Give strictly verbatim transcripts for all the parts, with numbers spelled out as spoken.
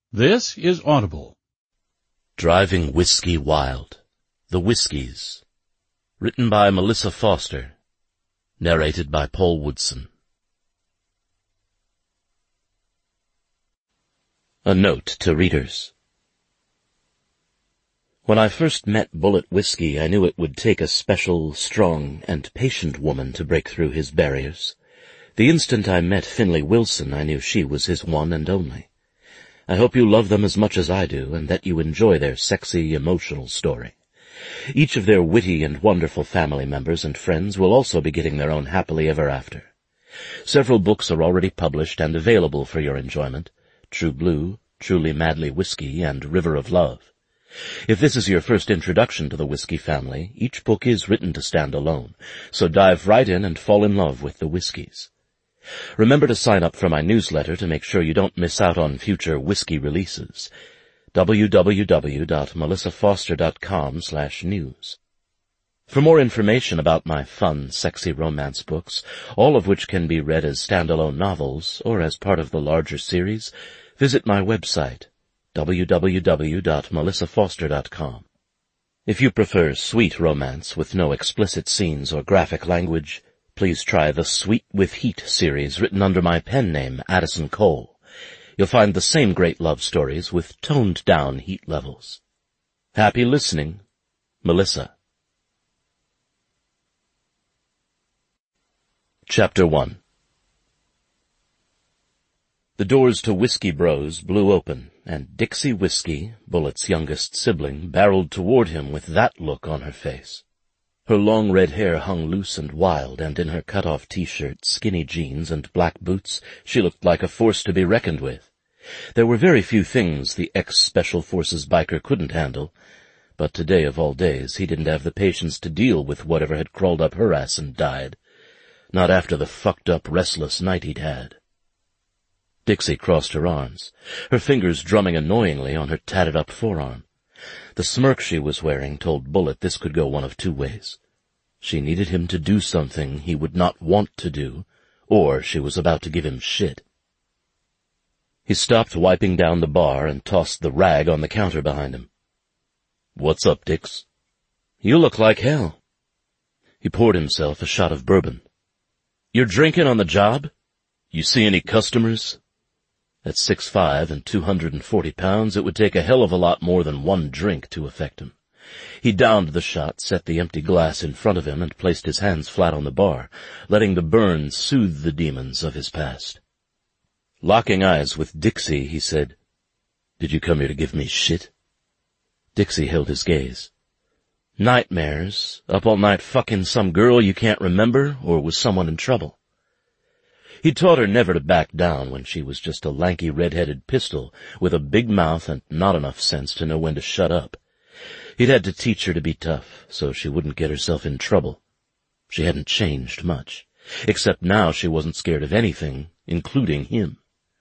This is Audible. Driving Whiskey Wild, The Whiskies, written by Melissa Foster, narrated by Paul Woodson. A note to readers. When I first met Bulleit Whiskey, I knew it would take a special, strong, and patient woman to break through his barriers. The instant I met Finley Wilson, I knew she was his one and only. I hope you love them as much as I do, and that you enjoy their sexy, emotional story. Each of their witty and wonderful family members and friends will also be getting their own happily ever after. Several books are already published and available for your enjoyment: True Blue, Truly Madly Whiskey, and River of Love. If this is your first introduction to the whiskey family, each book is written to stand alone, so dive right in and fall in love with the whiskies. Remember to sign up for my newsletter to make sure you don't miss out on future whiskey releases. w w w dot melissa foster dot com slash news. For more information about my fun, sexy romance books, all of which can be read as standalone novels or as part of the larger series, visit my website, w w w dot melissa foster dot com. If you prefer sweet romance with no explicit scenes or graphic language, please try the Sweet with Heat series written under my pen name, Addison Cole. You'll find the same great love stories with toned-down heat levels. Happy listening, Melissa. Chapter one. The doors to Whiskey Bros blew open, and Dixie Whiskey, Bulleit's youngest sibling, barreled toward him with that look on her face. Her long red hair hung loose and wild, and in her cut-off T-shirt, skinny jeans, and black boots, she looked like a force to be reckoned with. There were very few things the ex-Special Forces biker couldn't handle, but today of all days he didn't have the patience to deal with whatever had crawled up her ass and died. Not after the fucked-up, restless night he'd had. Dixie crossed her arms, her fingers drumming annoyingly on her tatted-up forearm. The smirk she was wearing told Bulleit this could go one of two ways. She needed him to do something he would not want to do, or she was about to give him shit. He stopped wiping down the bar and tossed the rag on the counter behind him. "What's up, Dix?" "You look like hell." He poured himself a shot of bourbon. "You're drinking on the job? You see any customers?" At six foot five and two hundred forty pounds, it would take a hell of a lot more than one drink to affect him. He downed the shot, set the empty glass in front of him, and placed his hands flat on the bar, letting the burn soothe the demons of his past. Locking eyes with Dixie, he said, "Did you come here to give me shit?" Dixie held his gaze. "Nightmares, up all night fucking some girl you can't remember, or was someone in trouble?" He taught her never to back down when she was just a lanky red-headed pistol with a big mouth and not enough sense to know when to shut up. He'd had to teach her to be tough, so she wouldn't get herself in trouble. She hadn't changed much, except now she wasn't scared of anything, including him.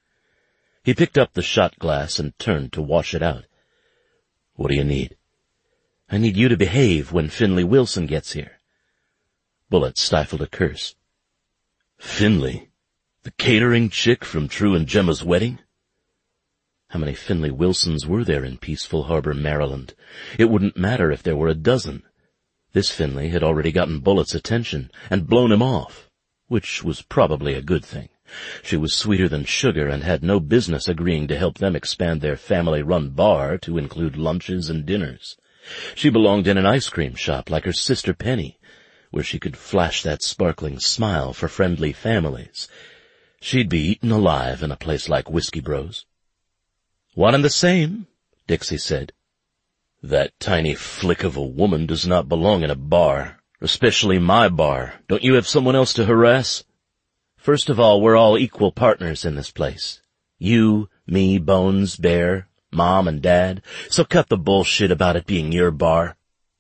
He picked up the shot glass and turned to wash it out. "What do you need?" "I need you to behave when Finley Wilson gets here." Bulleit stifled a curse. "Finley? The catering chick from True and Gemma's wedding?" How many Finley Wilsons were there in Peaceful Harbor, Maryland? It wouldn't matter if there were a dozen. This Finley had already gotten Bulleit's attention and blown him off, which was probably a good thing. She was sweeter than sugar and had no business agreeing to help them expand their family-run bar to include lunches and dinners. She belonged in an ice cream shop like her sister Penny, where she could flash that sparkling smile for friendly families. She'd be eaten alive in a place like Whiskey Bros. "One and the same," Dixie said. "That tiny flick of a woman does not belong in a bar, especially my bar. Don't you have someone else to harass?" "First of all, we're all equal partners in this place. You, me, Bones, Bear, Mom, and Dad. So cut the bullshit about it being your bar."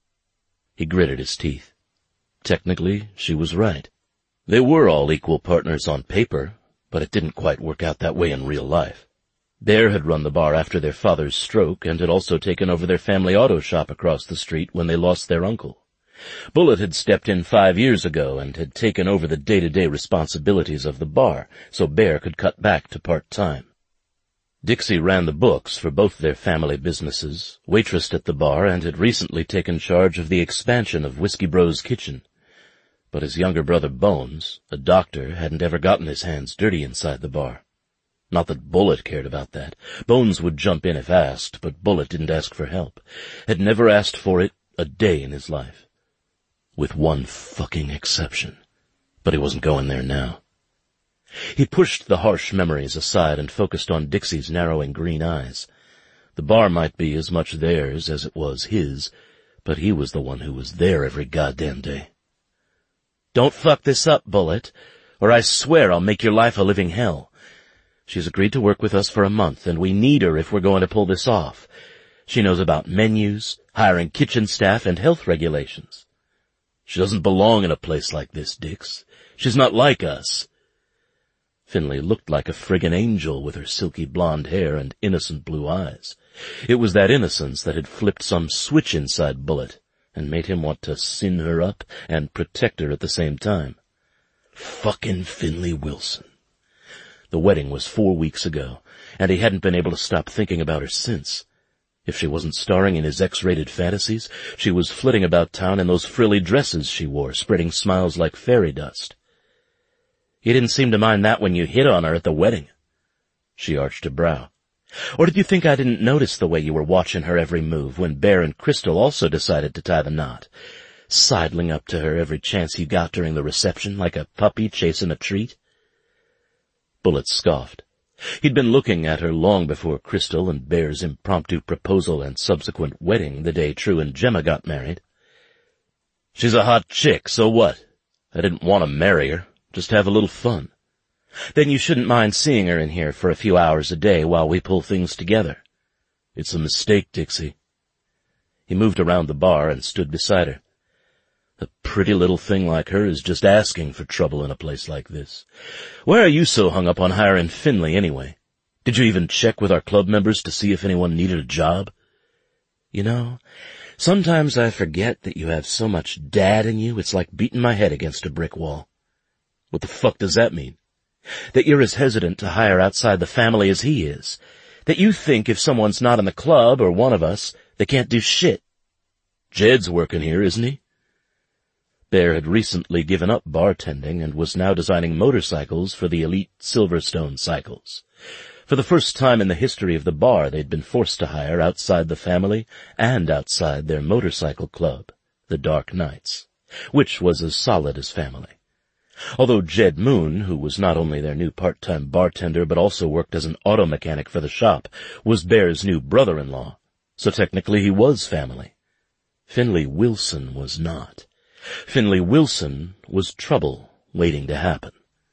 He gritted his teeth. Technically, she was right. They were all equal partners on paper, but it didn't quite work out that way in real life. Bear had run the bar after their father's stroke and had also taken over their family auto shop across the street when they lost their uncle. Bulleit had stepped in five years ago and had taken over the day-to-day responsibilities of the bar, so Bear could cut back to part-time. Dixie ran the books for both their family businesses, waitressed at the bar, and had recently taken charge of the expansion of Whiskey Bros' kitchen. But his younger brother Bones, a doctor, hadn't ever gotten his hands dirty inside the bar. Not that Bullet cared about that. Bones would jump in if asked, but Bullet didn't ask for help. Had never asked for it a day in his life. With one fucking exception. But he wasn't going there now. He pushed the harsh memories aside and focused on Dixie's narrowing green eyes. The bar might be as much theirs as it was his, but he was the one who was there every goddamn day. "Don't fuck this up, Bullet, or I swear I'll make your life a living hell. She's agreed to work with us for a month, and we need her if we're going to pull this off. She knows about menus, hiring kitchen staff, and health regulations. She doesn't belong in a place like this, Dix. She's not like us." Finley looked like a friggin' angel with her silky blonde hair and innocent blue eyes. It was that innocence that had flipped some switch inside Bullet and made him want to sin her up and protect her at the same time. Fucking Finley Wilson. The wedding was four weeks ago, and he hadn't been able to stop thinking about her since. If she wasn't starring in his X-rated fantasies, she was flitting about town in those frilly dresses she wore, spreading smiles like fairy dust. "You didn't seem to mind that when you hit on her at the wedding." She arched a brow. "Or did you think I didn't notice the way you were watching her every move when Bear and Crystal also decided to tie the knot, sidling up to her every chance you got during the reception like a puppy chasing a treat?" Bullet scoffed. He'd been looking at her long before Crystal and Bear's impromptu proposal and subsequent wedding the day True and Gemma got married. "She's a hot chick, so what? I didn't want to marry her. Just have a little fun." "Then you shouldn't mind seeing her in here for a few hours a day while we pull things together." "It's a mistake, Dixie." He moved around the bar and stood beside her. "A pretty little thing like her is just asking for trouble in a place like this. Why are you so hung up on hiring Finley anyway? Did you even check with our club members to see if anyone needed a job?" "You know, sometimes I forget that you have so much dad in you it's like beating my head against a brick wall." "What the fuck does that mean?" "That you're as hesitant to hire outside the family as he is. That you think if someone's not in the club or one of us, they can't do shit." "Jed's working here, isn't he?" Bear had recently given up bartending and was now designing motorcycles for the elite Silverstone Cycles. For the first time in the history of the bar, they'd been forced to hire outside the family and outside their motorcycle club, the Dark Knights, which was as solid as family. Although Jed Moon, who was not only their new part-time bartender but also worked as an auto mechanic for the shop, was Bear's new brother-in-law, so technically he was family. Finley Wilson was not. Finley Wilson was trouble waiting to happen.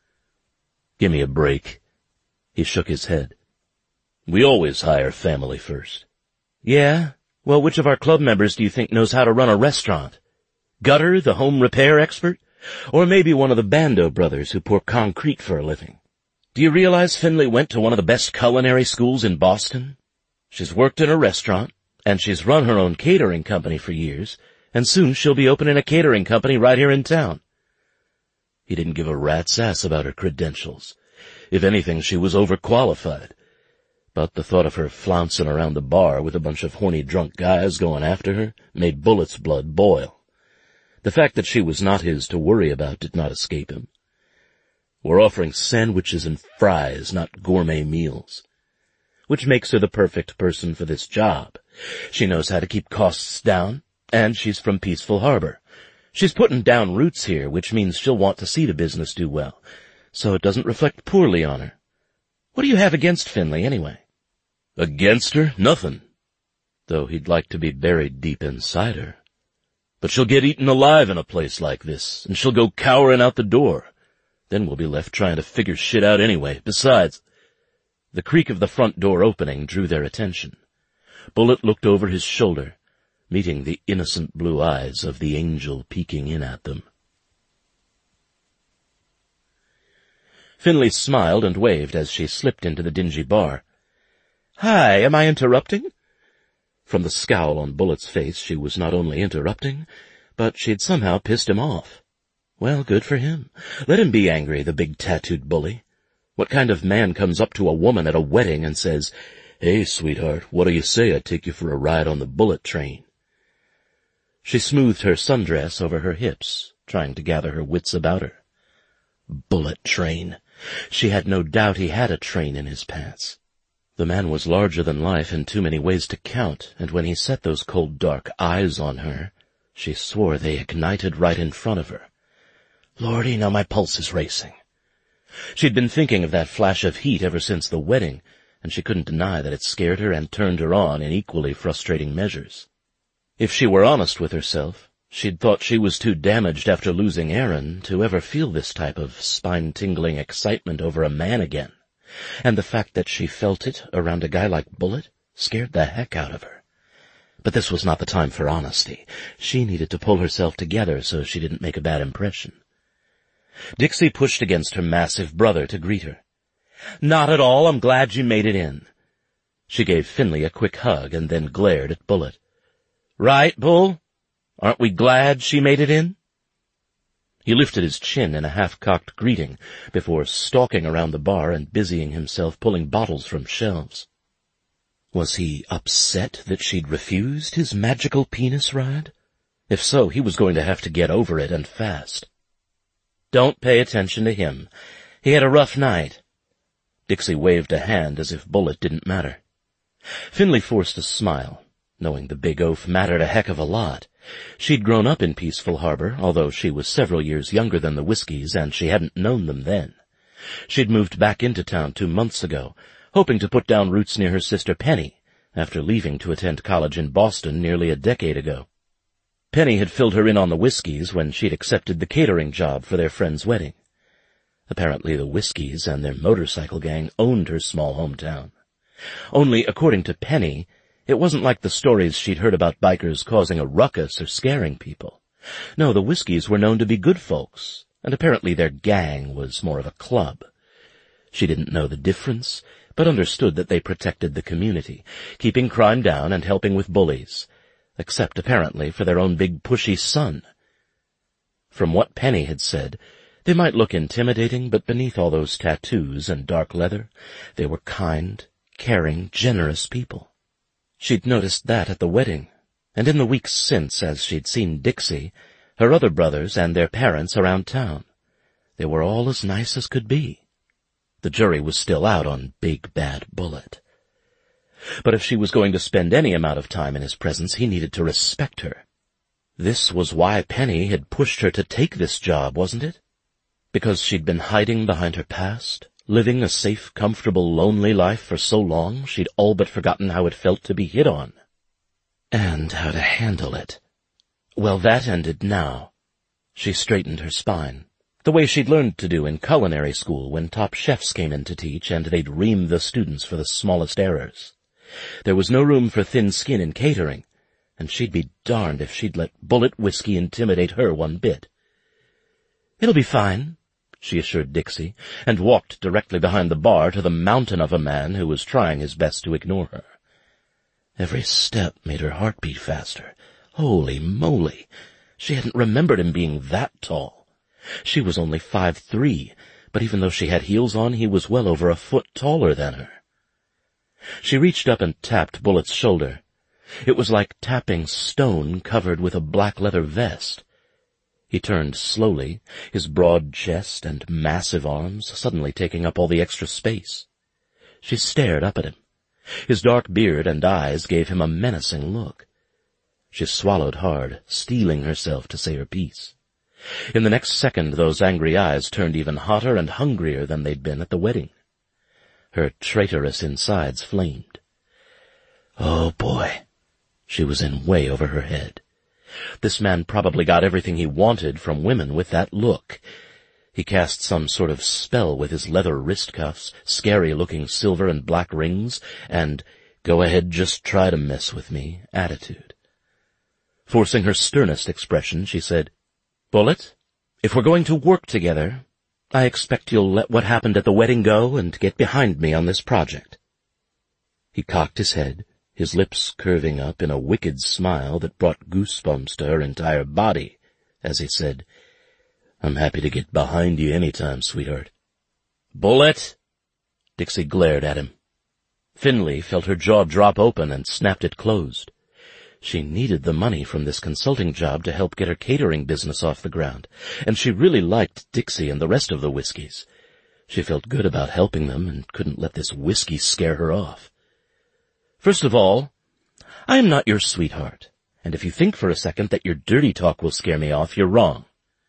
"Give me a break." He shook his head. "We always hire family first." "Yeah? Well, which of our club members do you think knows how to run a restaurant? Gutter, the home repair expert? Or maybe one of the Bando brothers who pour concrete for a living? Do you realize Finley went to one of the best culinary schools in Boston? She's worked in a restaurant, and she's run her own catering company for years, and soon she'll be opening a catering company right here in town." He didn't give a rat's ass about her credentials. If anything, she was overqualified. But the thought of her flouncing around the bar with a bunch of horny drunk guys going after her made Bullet's blood boil. The fact that she was not his to worry about did not escape him. "We're offering sandwiches and fries, not gourmet meals." "Which makes her the perfect person for this job. She knows how to keep costs down, and she's from Peaceful Harbor. She's putting down roots here, which means she'll want to see the business do well, so it doesn't reflect poorly on her. What do you have against Finley, anyway?" "Against her? Nothing. Though he'd like to be buried deep inside her. But she'll get eaten alive in a place like this, and she'll go cowering out the door. Then we'll be left trying to figure shit out anyway. Besides—" The creak of the front door opening drew their attention. Bullet looked over his shoulder, meeting the innocent blue eyes of the angel peeking in at them. Finley smiled and waved as she slipped into the dingy bar. "Hi, am I interrupting?" From the scowl on Bullet's face, she was not only interrupting, but she'd somehow pissed him off. Well, good for him. Let him be angry, the big tattooed bully. What kind of man comes up to a woman at a wedding and says, "Hey, sweetheart, what do you say I take you for a ride on the bullet train?" She smoothed her sundress over her hips, trying to gather her wits about her. Bullet train. She had no doubt he had a train in his pants. The man was larger than life in too many ways to count, and when he set those cold dark eyes on her, she swore they ignited right in front of her. Lordy, now my pulse is racing. She'd been thinking of that flash of heat ever since the wedding, and she couldn't deny that it scared her and turned her on in equally frustrating measures. If she were honest with herself, she'd thought she was too damaged after losing Aaron to ever feel this type of spine-tingling excitement over a man again, and the fact that she felt it around a guy like Bullet scared the heck out of her. But this was not the time for honesty. She needed to pull herself together so she didn't make a bad impression. Dixie pushed against her massive brother to greet her. "Not at all. I'm glad you made it in." She gave Finley a quick hug and then glared at Bullet. "Right, Bull? Aren't we glad she made it in?" He lifted his chin in a half-cocked greeting before stalking around the bar and busying himself pulling bottles from shelves. Was he upset that she'd refused his magical penis ride? If so, he was going to have to get over it, and fast. "Don't pay attention to him. He had a rough night." Dixie waved a hand as if Bullet didn't matter. Finley forced a smile, knowing the big oaf mattered a heck of a lot. She'd grown up in Peaceful Harbor, although she was several years younger than the Whiskies, and she hadn't known them then. She'd moved back into town two months ago, hoping to put down roots near her sister Penny, after leaving to attend college in Boston nearly a decade ago. Penny had filled her in on the Whiskies when she'd accepted the catering job for their friend's wedding. Apparently the Whiskies and their motorcycle gang owned her small hometown. Only, according to Penny, it wasn't like the stories she'd heard about bikers causing a ruckus or scaring people. No, the Whiskies were known to be good folks, and apparently their gang was more of a club. She didn't know the difference, but understood that they protected the community, keeping crime down and helping with bullies, except apparently for their own big pushy son. From what Penny had said, they might look intimidating, but beneath all those tattoos and dark leather, they were kind, caring, generous people. She'd noticed that at the wedding, and in the weeks since as she'd seen Dixie, her other brothers, and their parents around town. They were all as nice as could be. The jury was still out on Big Bad Bullet. But if she was going to spend any amount of time in his presence, he needed to respect her. This was why Penny had pushed her to take this job, wasn't it? Because she'd been hiding behind her past, living a safe, comfortable, lonely life for so long she'd all but forgotten how it felt to be hit on. And how to handle it. Well, that ended now. She straightened her spine, the way she'd learned to do in culinary school when top chefs came in to teach and they'd ream the students for the smallest errors. There was no room for thin skin in catering, and she'd be darned if she'd let Bullet whiskey intimidate her one bit. "It'll be fine," she assured Dixie, and walked directly behind the bar to the mountain of a man who was trying his best to ignore her. Every step made her heart beat faster. Holy moly! She hadn't remembered him being that tall. She was only five three, but even though she had heels on, he was well over a foot taller than her. She reached up and tapped Bullet's shoulder. It was like tapping stone covered with a black leather vest. He turned slowly, his broad chest and massive arms suddenly taking up all the extra space. She stared up at him. His dark beard and eyes gave him a menacing look. She swallowed hard, steeling herself to say her piece. In the next second, those angry eyes turned even hotter and hungrier than they'd been at the wedding. Her traitorous insides flamed. Oh, boy. She was in way over her head. This man probably got everything he wanted from women with that look. He cast some sort of spell with his leather wrist cuffs, scary-looking silver and black rings, and go ahead, just try to mess with me attitude. Forcing her sternest expression, she said, "Bullet, if we're going to work together, I expect you'll let what happened at the wedding go and get behind me on this project." He cocked his head, his lips curving up in a wicked smile that brought goosebumps to her entire body, as he said, "I'm happy to get behind you any time, sweetheart." "Bullet, Dixie glared at him. Finley felt her jaw drop open and snapped it closed. She needed the money from this consulting job to help get her catering business off the ground, and she really liked Dixie and the rest of the Whiskies. She felt good about helping them and couldn't let this whiskey scare her off. First of all, I am not your sweetheart, and if you think for a second that your dirty talk will scare me off, you're wrong.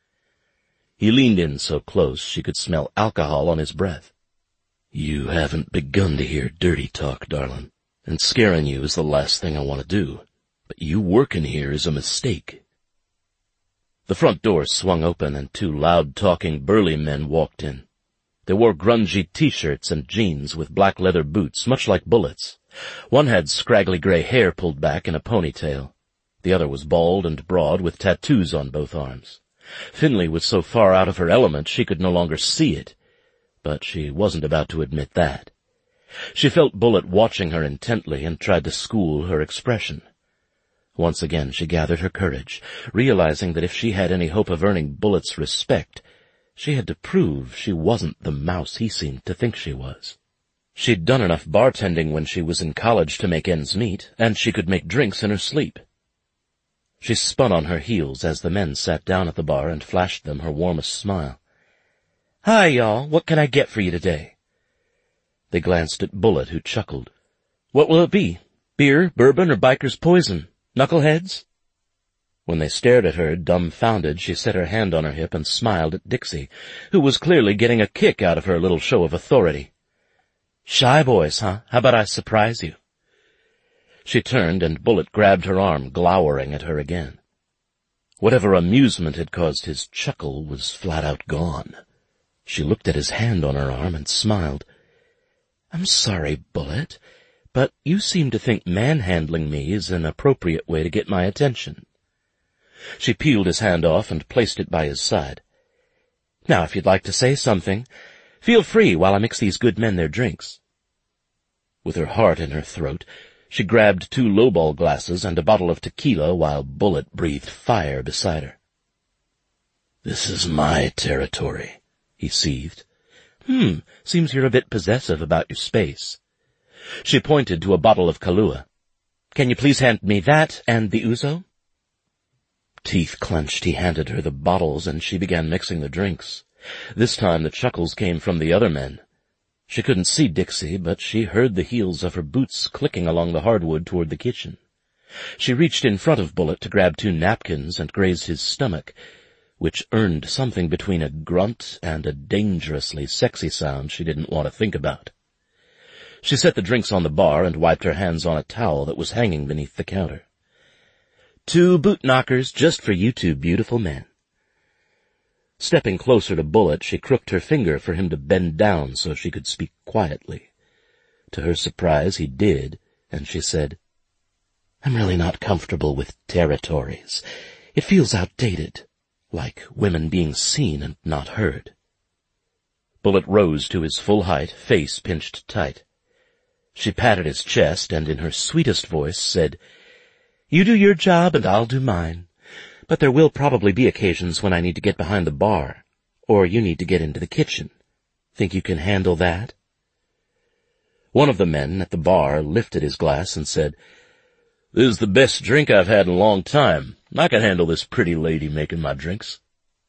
He leaned in so close she could smell alcohol on his breath. You haven't begun to hear dirty talk, darling, and scaring you is the last thing I want to do. But you working here is a mistake. The front door swung open and two loud-talking, burly men walked in. They wore grungy T-shirts and jeans with black leather boots, much like Bullet's. One had scraggly gray hair pulled back in a ponytail. The other was bald and broad with tattoos on both arms. Finley was so far out of her element she could no longer see it, but she wasn't about to admit that. She felt Bullet watching her intently and tried to school her expression. Once again she gathered her courage, realizing that if she had any hope of earning Bullet's respect, she had to prove she wasn't the mouse he seemed to think she was. She'd done enough bartending when she was in college to make ends meet, and she could make drinks in her sleep. She spun on her heels as the men sat down at the bar and flashed them her warmest smile. Hi, y'all. What can I get for you today? They glanced at Bullet, who chuckled. What will it be? Beer, bourbon, or biker's poison? Knuckleheads? When they stared at her, dumbfounded, she set her hand on her hip and smiled at Dixie, who was clearly getting a kick out of her little show of authority. Shy boys, huh? How about I surprise you? She turned, and Bullet grabbed her arm, glowering at her again. Whatever amusement had caused his chuckle was flat out gone. She looked at his hand on her arm and smiled. I'm sorry, Bullet, but you seem to think manhandling me is an appropriate way to get my attention. She peeled his hand off and placed it by his side. Now, if you'd like to say something, feel free while I mix these good men their drinks. With her heart in her throat, she grabbed two lowball glasses and a bottle of tequila while Bullet breathed fire beside her. This is my territory, he seethed. Hmm, seems you're a bit possessive about your space. She pointed to a bottle of Kahlua. Can you please hand me that and the ouzo? Teeth clenched, he handed her the bottles, and she began mixing the drinks. This time the chuckles came from the other men. She couldn't see Dixie, but she heard the heels of her boots clicking along the hardwood toward the kitchen. She reached in front of Bullet to grab two napkins and grazed his stomach, which earned something between a grunt and a dangerously sexy sound she didn't want to think about. She set the drinks on the bar and wiped her hands on a towel that was hanging beneath the counter. Two boot knockers just for you two beautiful men. Stepping closer to Bullet, she crooked her finger for him to bend down so she could speak quietly. To her surprise, he did, and she said, I'm really not comfortable with territories. It feels outdated, like women being seen and not heard. Bullet rose to his full height, face pinched tight. She patted his chest and in her sweetest voice said, You do your job and I'll do mine. But there will probably be occasions when I need to get behind the bar, or you need to get into the kitchen. Think you can handle that? One of the men at the bar lifted his glass and said, This is the best drink I've had in a long time. I can handle this pretty lady making my drinks.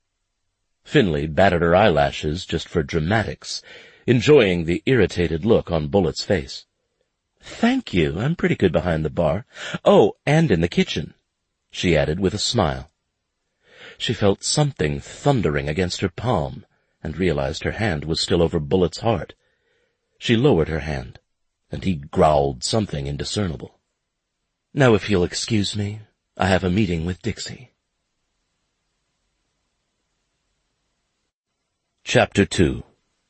Finley batted her eyelashes just for dramatics, enjoying the irritated look on Bullet's face. Thank you, I'm pretty good behind the bar. Oh, and in the kitchen, she added with a smile. She felt something thundering against her palm and realized her hand was still over Bullet's heart. She lowered her hand, and he growled something indiscernible. Now, if you'll excuse me, I have a meeting with Dixie. Chapter two.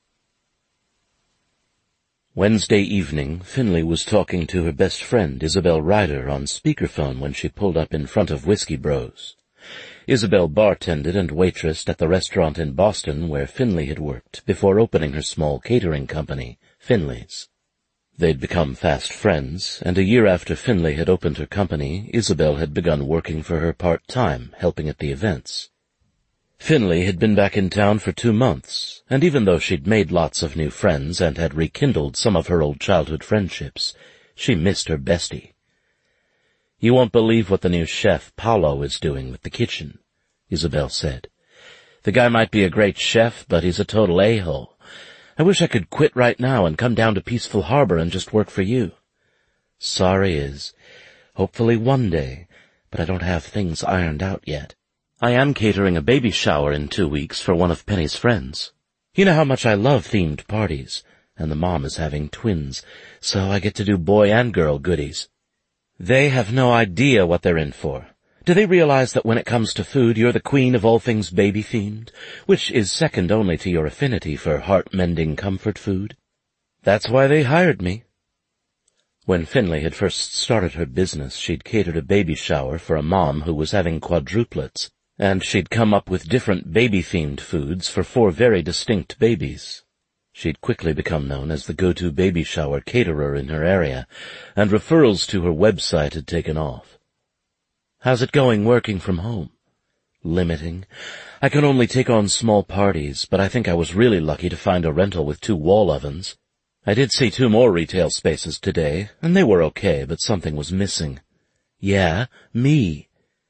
Wednesday evening, Finley was talking to her best friend, Isabel Ryder, on speakerphone when she pulled up in front of Whiskey Bros. Isabel bartended and waitressed at the restaurant in Boston where Finley had worked before opening her small catering company, Finley's. They'd become fast friends, and a year after Finley had opened her company, Isabel had begun working for her part-time, helping at the events. Finley had been back in town for two months, and even though she'd made lots of new friends and had rekindled some of her old childhood friendships, she missed her bestie. "You won't believe what the new chef, Paolo, is doing with the kitchen," Isabel said. "The guy might be a great chef, but he's a total a-hole. I wish I could quit right now and come down to Peaceful Harbor and just work for you." "Sorry, Is. Hopefully one day, but I don't have things ironed out yet. I am catering a baby shower in two weeks for one of Penny's friends. You know how much I love themed parties, and the mom is having twins, so I get to do boy and girl goodies. They have no idea what they're in for. Do they realize that when it comes to food, you're the queen of all things baby-themed, which is second only to your affinity for heart-mending comfort food? That's why they hired me." When Finley had first started her business, she'd catered a baby shower for a mom who was having quadruplets, and she'd come up with different baby-themed foods for four very distinct babies. She'd quickly become known as the go-to baby shower caterer in her area, and referrals to her website had taken off. "How's it going working from home?" "Limiting. I can only take on small parties, but I think I was really lucky to find a rental with two wall ovens. I did see two more retail spaces today, and they were okay, but something was missing." "Yeah, me."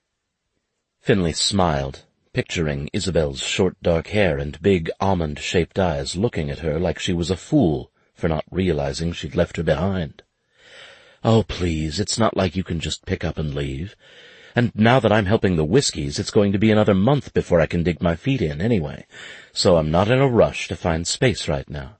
Finley smiled, picturing Isabel's short dark hair and big almond-shaped eyes looking at her like she was a fool for not realizing she'd left her behind. "Oh, please, it's not like you can just pick up and leave. And now that I'm helping the Whiskies, it's going to be another month before I can dig my feet in anyway, so I'm not in a rush to find space right now."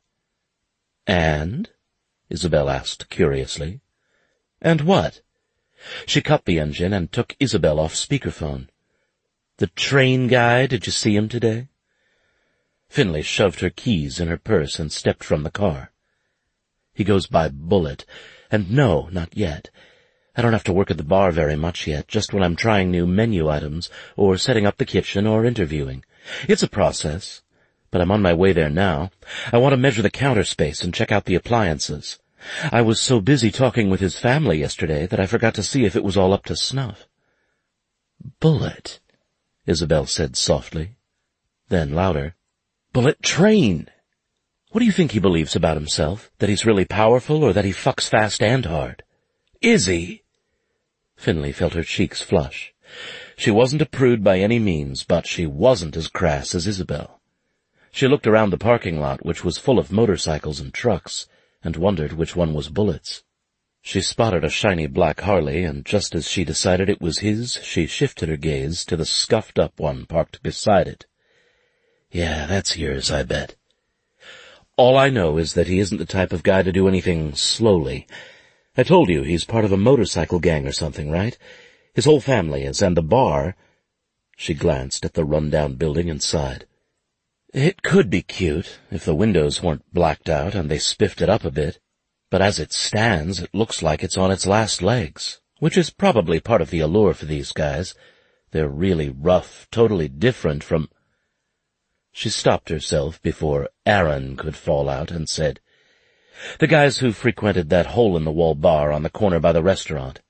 "And?" Isabel asked curiously. "And what?" She cut the engine and took Isabel off speakerphone. "The train guy, did you see him today?" Finley shoved her keys in her purse and stepped from the car. "He goes by Bullet, and no, not yet. I don't have to work at the bar very much yet, just when I'm trying new menu items, or setting up the kitchen, or interviewing. It's a process, but I'm on my way there now. I want to measure the counter space and check out the appliances. I was so busy talking with his family yesterday that I forgot to see if it was all up to snuff." "Bullet," Isabel said softly. Then louder, "Bullet Train! What do you think he believes about himself? That he's really powerful, or that he fucks fast and hard?" "Izzy!" Finley felt her cheeks flush. She wasn't a prude by any means, but she wasn't as crass as Isabel. She looked around the parking lot, which was full of motorcycles and trucks, and wondered which one was Bullet's. She spotted a shiny black Harley, and just as she decided it was his, she shifted her gaze to the scuffed-up one parked beside it. "Yeah, that's yours, I bet." "All I know is that he isn't the type of guy to do anything slowly. I told you he's part of a motorcycle gang or something, right? His whole family is, and the bar—" She glanced at the run-down building and sighed. "It could be cute, if the windows weren't blacked out and they spiffed it up a bit. But as it stands, it looks like it's on its last legs, which is probably part of the allure for these guys. They're really rough, totally different from—" She stopped herself before Aaron could fall out and said, "The guys who frequented that hole-in-the-wall bar on the corner by the restaurant."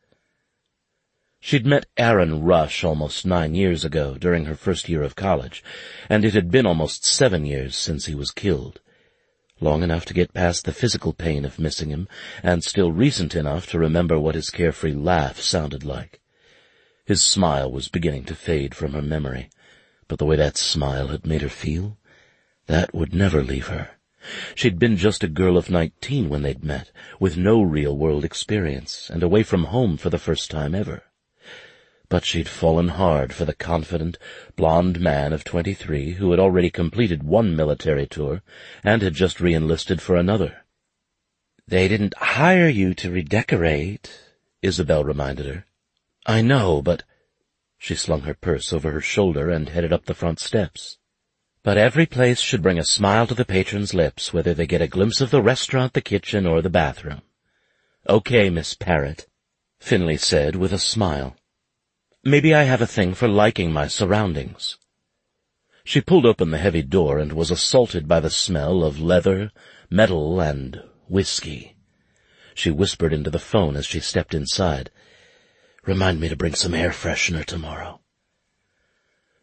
She'd met Aaron Rush almost nine years ago during her first year of college, and it had been almost seven years since he was killed. Long enough to get past the physical pain of missing him, and still recent enough to remember what his carefree laugh sounded like. His smile was beginning to fade from her memory, but the way that smile had made her feel, that would never leave her. She'd been just a girl of nineteen when they'd met, with no real-world experience, and away from home for the first time ever. But she'd fallen hard for the confident, blond man of twenty-three who had already completed one military tour and had just re-enlisted for another. "They didn't hire you to redecorate," Isabel reminded her. "I know, but—" She slung her purse over her shoulder and headed up the front steps. "But every place should bring a smile to the patron's lips, whether they get a glimpse of the restaurant, the kitchen, or the bathroom." "Okay, Miss Parrott," Finley said with a smile. "Maybe I have a thing for liking my surroundings." She pulled open the heavy door and was assaulted by the smell of leather, metal, and whiskey. She whispered into the phone as she stepped inside, "Remind me to bring some air freshener tomorrow."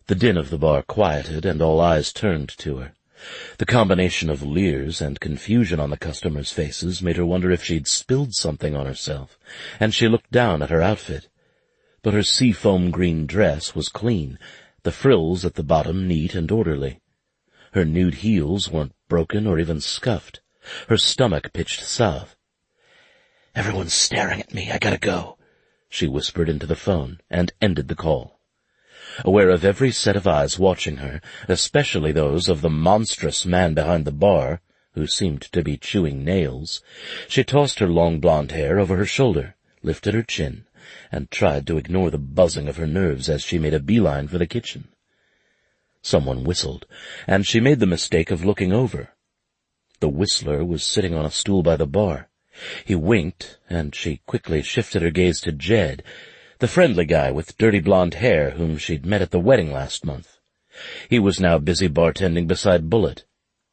The din of the bar quieted, and all eyes turned to her. The combination of leers and confusion on the customers' faces made her wonder if she'd spilled something on herself, and she looked down at her outfit. But her seafoam green dress was clean, the frills at the bottom neat and orderly. Her nude heels weren't broken or even scuffed. Her stomach pitched south. "Everyone's staring at me. I gotta go," she whispered into the phone, and ended the call. Aware of every set of eyes watching her, especially those of the monstrous man behind the bar, who seemed to be chewing nails, she tossed her long blonde hair over her shoulder, lifted her chin, and tried to ignore the buzzing of her nerves as she made a beeline for the kitchen. Someone whistled, and she made the mistake of looking over. The whistler was sitting on a stool by the bar. He winked, and she quickly shifted her gaze to Jed, the friendly guy with dirty blonde hair whom she'd met at the wedding last month. He was now busy bartending beside Bullet.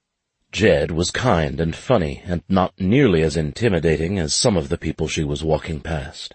Jed was kind and funny, and not nearly as intimidating as some of the people she was walking past.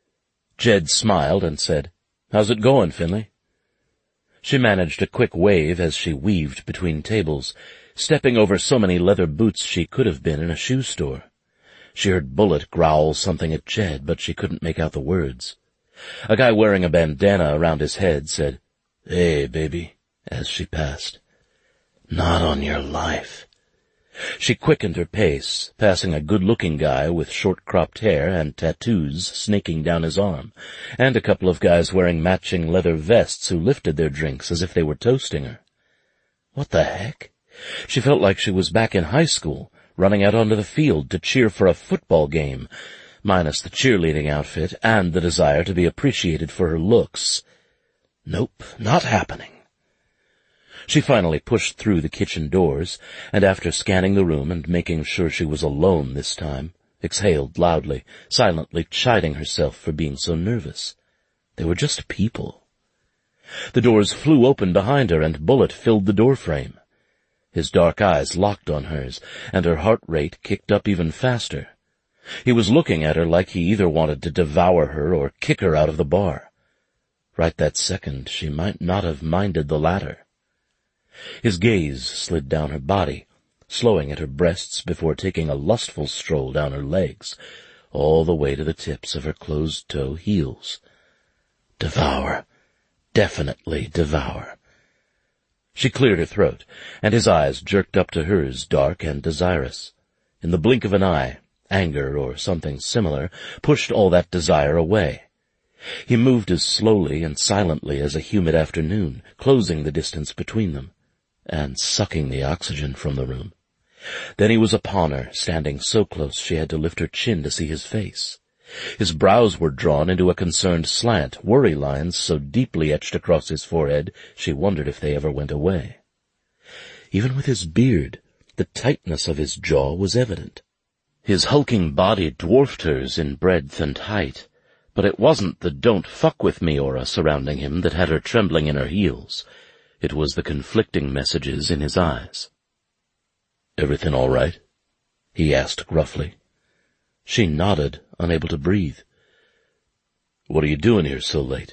Jed smiled and said, "How's it going, Finley?" She managed a quick wave as she weaved between tables, stepping over so many leather boots she could have been in a shoe store. She heard Bullet growl something at Jed, but she couldn't make out the words. A guy wearing a bandana around his head said, "Hey, baby," as she passed. "Not on your life." She quickened her pace, passing a good-looking guy with short-cropped hair and tattoos snaking down his arm, and a couple of guys wearing matching leather vests who lifted their drinks as if they were toasting her. What the heck? She felt like she was back in high school, running out onto the field to cheer for a football game, minus the cheerleading outfit and the desire to be appreciated for her looks. Nope, not happening. She finally pushed through the kitchen doors, and after scanning the room and making sure she was alone this time, exhaled loudly, silently chiding herself for being so nervous. They were just people. The doors flew open behind her, and Bullet filled the doorframe. His dark eyes locked on hers, and her heart rate kicked up even faster. He was looking at her like he either wanted to devour her or kick her out of the bar. Right that second, she might not have minded the latter. His gaze slid down her body, slowing at her breasts before taking a lustful stroll down her legs, all the way to the tips of her closed-toe heels. Devour. Definitely devour. She cleared her throat, and his eyes jerked up to hers, dark and desirous. In the blink of an eye, anger or something similar pushed all that desire away. He moved as slowly and silently as a humid afternoon, closing the distance between them, and sucking the oxygen from the room. Then he was upon her, standing so close she had to lift her chin to see his face. His brows were drawn into a concerned slant, worry lines so deeply etched across his forehead she wondered if they ever went away. Even with his beard, the tightness of his jaw was evident. His hulking body dwarfed hers in breadth and height, but it wasn't the "don't fuck with me" aura surrounding him that had her trembling in her heels. It was the conflicting messages in his eyes. "Everything all right?" he asked gruffly. She nodded, unable to breathe. "What are you doing here so late?"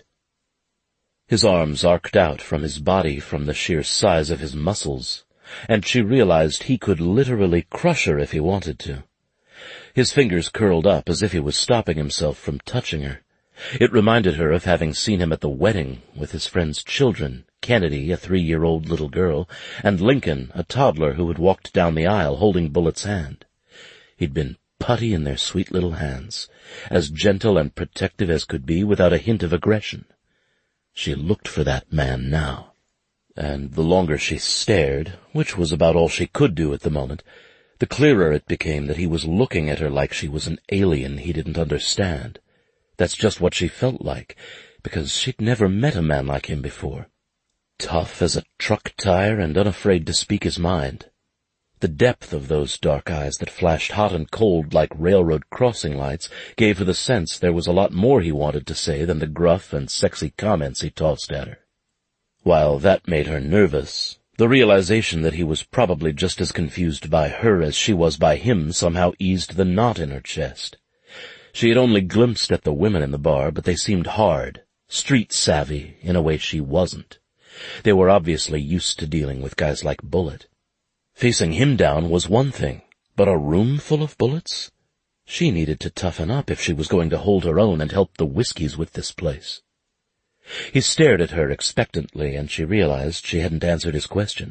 His arms arced out from his body from the sheer size of his muscles, and she realized he could literally crush her if he wanted to. His fingers curled up as if he was stopping himself from touching her. It reminded her of having seen him at the wedding with his friend's children, Kennedy, a three-year-old little girl, and Lincoln, a toddler who had walked down the aisle holding Bullet's hand. He'd been putty in their sweet little hands, as gentle and protective as could be without a hint of aggression. She looked for that man now. And the longer she stared, which was about all she could do at the moment, the clearer it became that he was looking at her like she was an alien he didn't understand. That's just what she felt like, because she'd never met a man like him before. Tough as a truck tire and unafraid to speak his mind. The depth of those dark eyes that flashed hot and cold like railroad crossing lights gave her the sense there was a lot more he wanted to say than the gruff and sexy comments he tossed at her. While that made her nervous, the realization that he was probably just as confused by her as she was by him somehow eased the knot in her chest. She had only glimpsed at the women in the bar, but they seemed hard, street-savvy, in a way she wasn't. They were obviously used to dealing with guys like Bullet. Facing him down was one thing, but a room full of bullets? She needed to toughen up if she was going to hold her own and help the Whiskies with this place. He stared at her expectantly, and she realized she hadn't answered his question.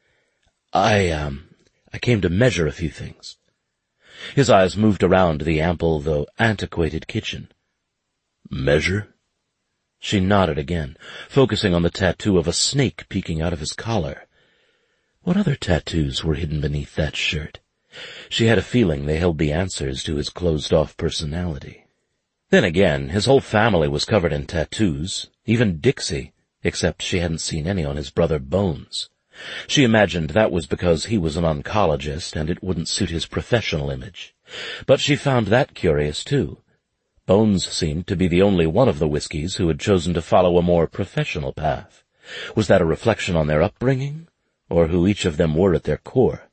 I, um, I came to measure a few things. His eyes moved around the ample, though antiquated kitchen. Measure? She nodded again, focusing on the tattoo of a snake peeking out of his collar. What other tattoos were hidden beneath that shirt? She had a feeling they held the answers to his closed-off personality. Then again, his whole family was covered in tattoos, even Dixie, except she hadn't seen any on his brother Bones. She imagined that was because he was an oncologist and it wouldn't suit his professional image. But she found that curious, too. Bones seemed to be the only one of the Whiskies who had chosen to follow a more professional path. Was that a reflection on their upbringing, or who each of them were at their core?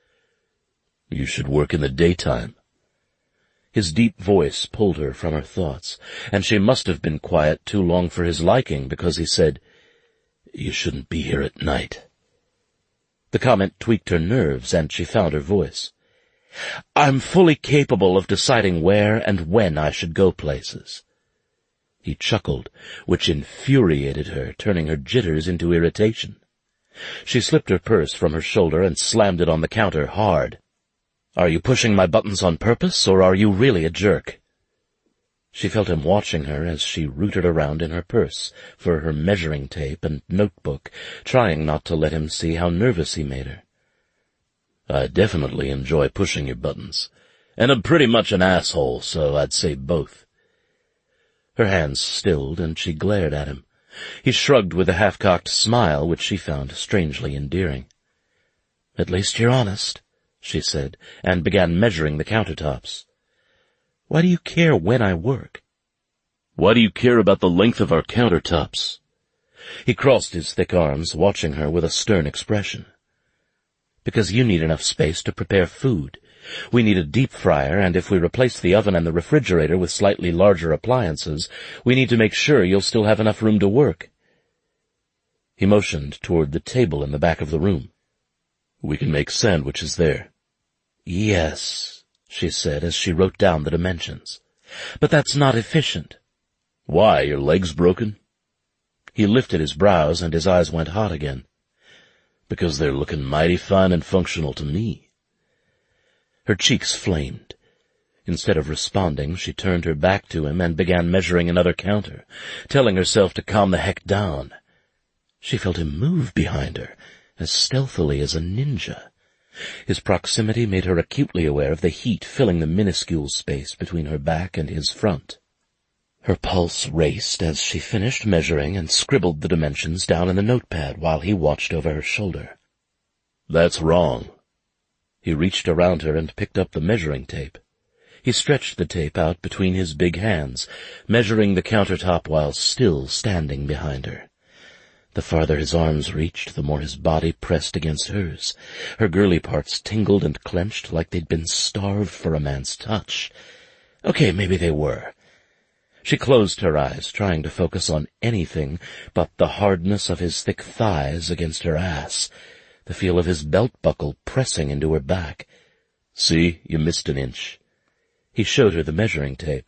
You should work in the daytime. His deep voice pulled her from her thoughts, and she must have been quiet too long for his liking, because he said, You shouldn't be here at night. The comment tweaked her nerves, and she found her voice. I'm fully capable of deciding where and when I should go places. He chuckled, which infuriated her, turning her jitters into irritation. She slipped her purse from her shoulder and slammed it on the counter hard. Are you pushing my buttons on purpose, or are you really a jerk? She felt him watching her as she rooted around in her purse for her measuring tape and notebook, trying not to let him see how nervous he made her. I definitely enjoy pushing your buttons, and I'm pretty much an asshole, so I'd say both. Her hands stilled, and she glared at him. He shrugged with a half-cocked smile, which she found strangely endearing. At least you're honest, she said, and began measuring the countertops. Why do you care when I work? Why do you care about the length of our countertops? He crossed his thick arms, watching her with a stern expression. Because you need enough space to prepare food. We need a deep fryer, and if we replace the oven and the refrigerator with slightly larger appliances, we need to make sure you'll still have enough room to work. He motioned toward the table in the back of the room. We can make sandwiches there. Yes, she said as she wrote down the dimensions. But that's not efficient. Why, your legs broken? He lifted his brows and his eyes went hot again. Because they're looking mighty fine and functional to me. Her cheeks flamed. Instead of responding, she turned her back to him and began measuring another counter, telling herself to calm the heck down. She felt him move behind her, as stealthily as a ninja. His proximity made her acutely aware of the heat filling the minuscule space between her back and his front. Her pulse raced as she finished measuring and scribbled the dimensions down in the notepad while he watched over her shoulder. That's wrong. He reached around her and picked up the measuring tape. He stretched the tape out between his big hands, measuring the countertop while still standing behind her. The farther his arms reached, the more his body pressed against hers. Her girly parts tingled and clenched like they'd been starved for a man's touch. Okay, maybe they were. She closed her eyes, trying to focus on anything but the hardness of his thick thighs against her ass, the feel of his belt buckle pressing into her back. See, you missed an inch. He showed her the measuring tape.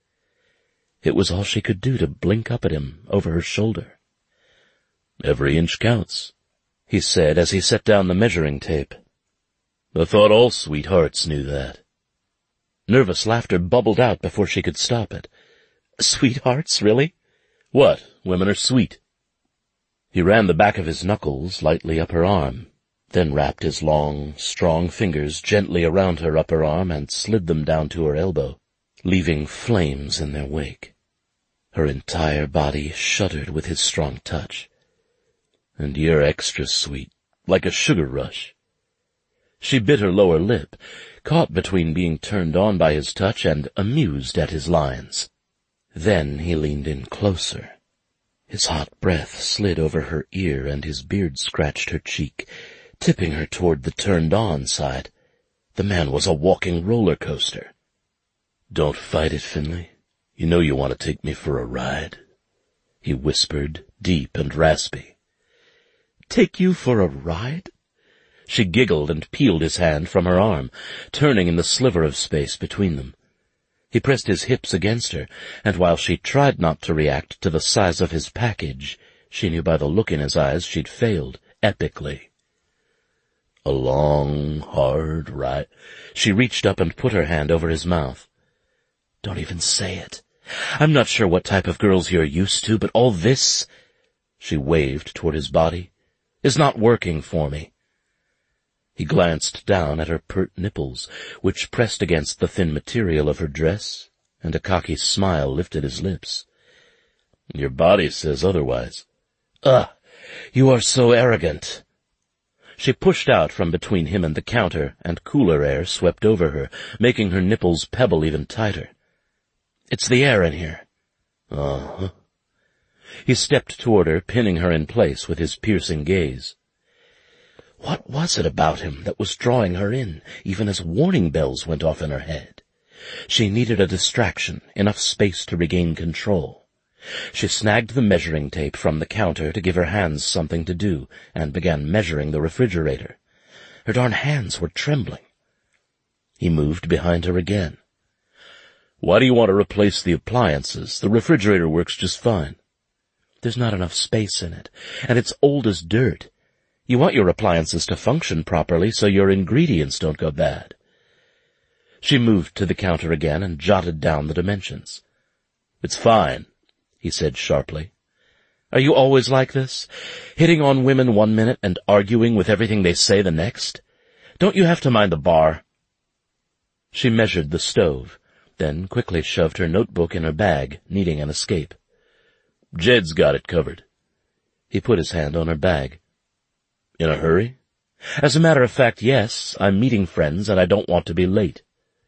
It was all she could do to blink up at him over her shoulder. Every inch counts, he said as he set down the measuring tape. I thought all sweethearts knew that. Nervous laughter bubbled out before she could stop it. Sweethearts, really? What, women are sweet. He ran the back of his knuckles lightly up her arm, then wrapped his long, strong fingers gently around her upper arm and slid them down to her elbow, leaving flames in their wake. Her entire body shuddered with his strong touch. And you're extra sweet, like a sugar rush. She bit her lower lip, caught between being turned on by his touch and amused at his lines. Then he leaned in closer. His hot breath slid over her ear and his beard scratched her cheek, tipping her toward the turned-on side. The man was a walking roller coaster. Don't fight it, Finley. You know you want to take me for a ride, he whispered, deep and raspy. Take you for a ride?" She giggled and peeled his hand from her arm, turning in the sliver of space between them. He pressed his hips against her, and while she tried not to react to the size of his package, she knew by the look in his eyes she'd failed epically. "A long, hard ride." She reached up and put her hand over his mouth. "Don't even say it. I'm not sure what type of girls you're used to, but all this," she waved toward his body, "is not working for me." He glanced down at her pert nipples, which pressed against the thin material of her dress, and a cocky smile lifted his lips. "Your body says otherwise." "Ugh, you are so arrogant." She pushed out from between him and the counter, and cooler air swept over her, making her nipples pebble even tighter. "It's the air in here." "Uh-huh." He stepped toward her, pinning her in place with his piercing gaze. What was it about him that was drawing her in, even as warning bells went off in her head? She needed a distraction, enough space to regain control. She snagged the measuring tape from the counter to give her hands something to do, and began measuring the refrigerator. Her darn hands were trembling. He moved behind her again. "Why do you want to replace the appliances? The refrigerator works just fine." "There's not enough space in it, and it's old as dirt. You want your appliances to function properly so your ingredients don't go bad." She moved to the counter again and jotted down the dimensions. "It's fine," he said sharply. "Are you always like this? Hitting on women one minute and arguing with everything they say the next? Don't you have to mind the bar?" She measured the stove, then quickly shoved her notebook in her bag, needing an escape. "Jed's got it covered." He put his hand on her bag. "In a hurry?" "As a matter of fact, yes. I'm meeting friends, and I don't want to be late."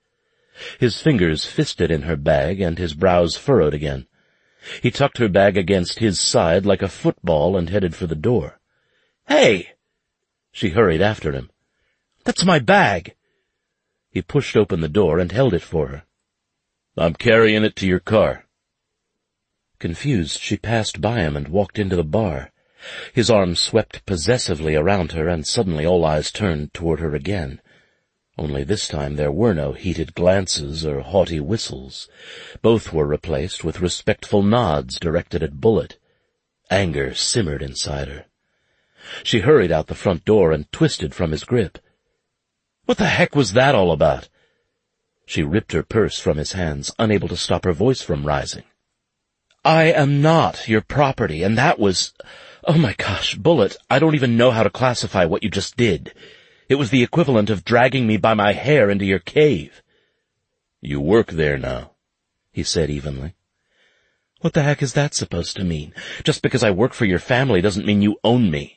His fingers fisted in her bag, and his brows furrowed again. He tucked her bag against his side like a football and headed for the door. "Hey!" She hurried after him. "That's my bag!" He pushed open the door and held it for her. "I'm carrying it to your car." Confused, she passed by him and walked into the bar. His arm swept possessively around her, and suddenly all eyes turned toward her again. Only this time there were no heated glances or haughty whistles. Both were replaced with respectful nods directed at Bullet. Anger simmered inside her. She hurried out the front door and twisted from his grip. What the heck was that all about? She ripped her purse from his hands, unable to stop her voice from rising. "I am not your property, and that was... Oh my gosh, Bullet, I don't even know how to classify what you just did. It was the equivalent of dragging me by my hair into your cave." "You work there now," he said evenly. "What the heck is that supposed to mean? Just because I work for your family doesn't mean you own me."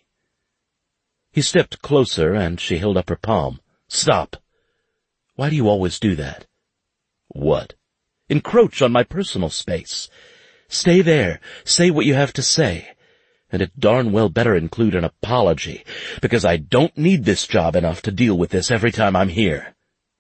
He stepped closer, and she held up her palm. "Stop." "Why do you always do that?" "What?" "Encroach on my personal space. Stay there. Say what you have to say. And it darn well better include an apology, because I don't need this job enough to deal with this every time I'm here."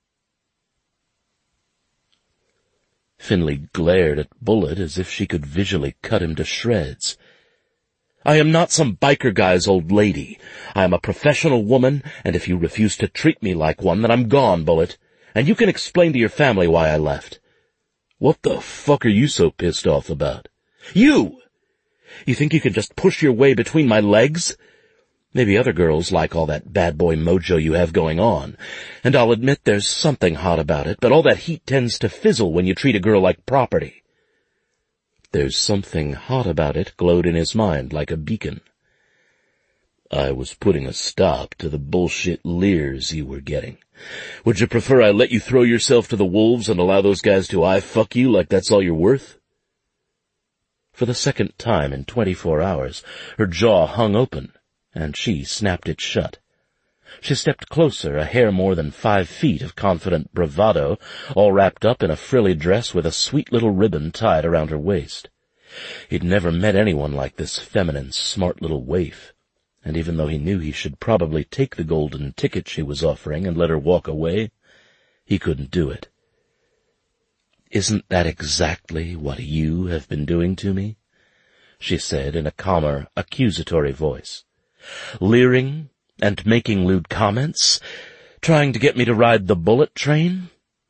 Finley glared at Bullet as if she could visually cut him to shreds. "I am not some biker guy's old lady. I am a professional woman, and if you refuse to treat me like one, then I'm gone, Bullet. And you can explain to your family why I left." "What the fuck are you so pissed off about?" "You! You think you can just push your way between my legs? Maybe other girls like all that bad boy mojo you have going on, and I'll admit there's something hot about it, but all that heat tends to fizzle when you treat a girl like property." "There's something hot about it," glowed in his mind like a beacon. "I was putting a stop to the bullshit leers you were getting. Would you prefer I let you throw yourself to the wolves and allow those guys to eye-fuck you like that's all you're worth?" For the second time in twenty-four hours, her jaw hung open, and she snapped it shut. She stepped closer, a hair more than five feet of confident bravado, all wrapped up in a frilly dress with a sweet little ribbon tied around her waist. He'd never met anyone like this feminine, smart little waif, and even though he knew he should probably take the golden ticket she was offering and let her walk away, he couldn't do it. "Isn't that exactly what you have been doing to me?" she said in a calmer, accusatory voice. Leering and making lewd comments, trying to get me to ride the bullet train?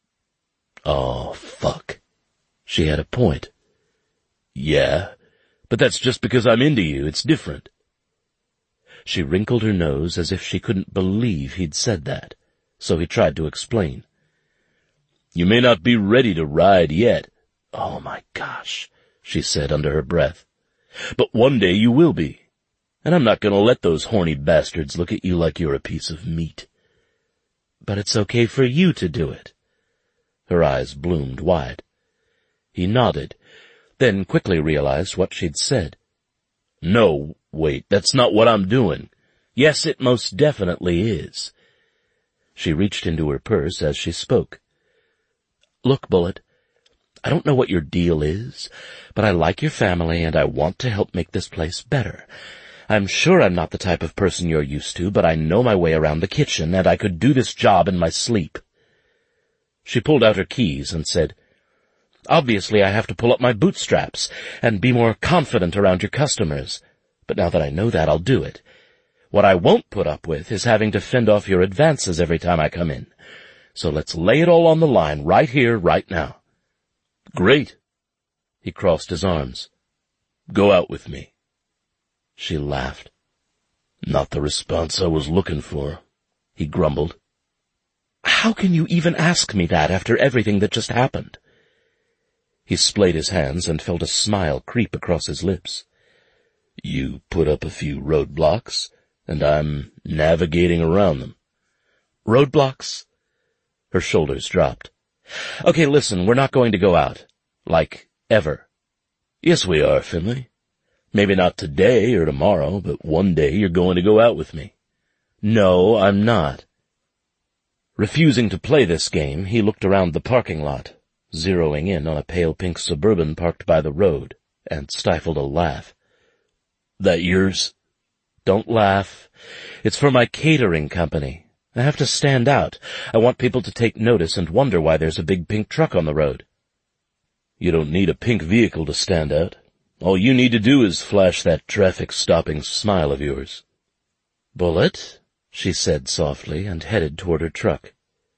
Oh, fuck. She had a point. Yeah, but that's just because I'm into you. It's different. She wrinkled her nose as if she couldn't believe he'd said that, so he tried to explain. You may not be ready to ride yet. Oh, my gosh, she said under her breath. But one day you will be. And I'm not going to let those horny bastards look at you like you're a piece of meat. But it's okay for you to do it. Her eyes bloomed wide. He nodded, then quickly realized what she'd said. No, wait, that's not what I'm doing. Yes, it most definitely is. She reached into her purse as she spoke. Look, Bullet, I don't know what your deal is, but I like your family and I want to help make this place better. I'm sure I'm not the type of person you're used to, but I know my way around the kitchen, and I could do this job in my sleep. She pulled out her keys and said, Obviously I have to pull up my bootstraps and be more confident around your customers, but now that I know that, I'll do it. What I won't put up with is having to fend off your advances every time I come in. So let's lay it all on the line right here, right now. Great. He crossed his arms. Go out with me. She laughed. Not the response I was looking for, he grumbled. How can you even ask me that after everything that just happened? He splayed his hands and felt a smile creep across his lips. You put up a few roadblocks, and I'm navigating around them. Roadblocks? Her shoulders dropped. Okay, listen, we're not going to go out. Like, ever. Yes, we are, Finley. Maybe not today or tomorrow, but one day you're going to go out with me. No, I'm not. Refusing to play this game, he looked around the parking lot, zeroing in on a pale pink Suburban parked by the road, and stifled a laugh. That yours? Don't laugh. It's for my catering company. I have to stand out. I want people to take notice and wonder why there's a big pink truck on the road. You don't need a pink vehicle to stand out. All you need to do is flash that traffic-stopping smile of yours. Bullet, she said softly, and headed toward her truck.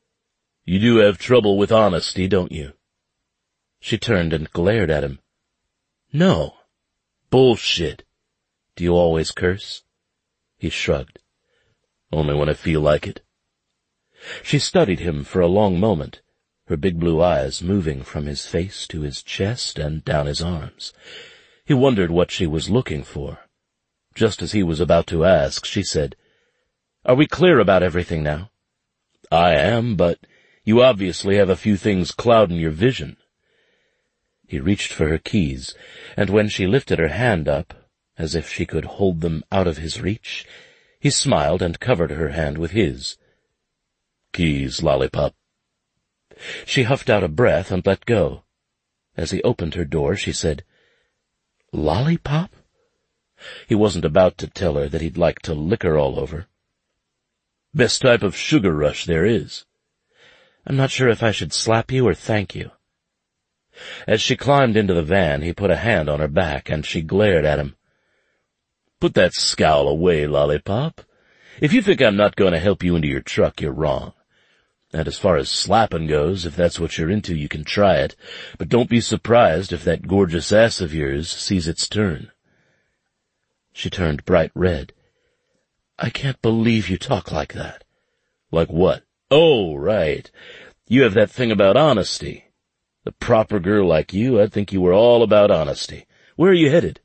You do have trouble with honesty, don't you? She turned and glared at him. No. Bullshit. Do you always curse? He shrugged. Only when I feel like it. She studied him for a long moment, her big blue eyes moving from his face to his chest and down his arms. He wondered what she was looking for. Just as he was about to ask, she said, Are we clear about everything now? I am, but you obviously have a few things clouding your vision. He reached for her keys, and when she lifted her hand up, as if she could hold them out of his reach, he smiled and covered her hand with his. Keys, lollipop. She huffed out a breath and let go. As he opened her door, she said, Lollipop? He wasn't about to tell her that he'd like to lick her all over. Best type of sugar rush there is. I'm not sure if I should slap you or thank you. As she climbed into the van, he put a hand on her back, and she glared at him. Put that scowl away, lollipop. If you think I'm not going to help you into your truck, you're wrong. And as far as slapping goes, if that's what you're into, you can try it, but don't be surprised if that gorgeous ass of yours sees its turn. She turned bright red. I can't believe you talk like that. Like what? Oh, right. You have that thing about honesty. The proper girl like you, I'd think you were all about honesty. Where are you headed?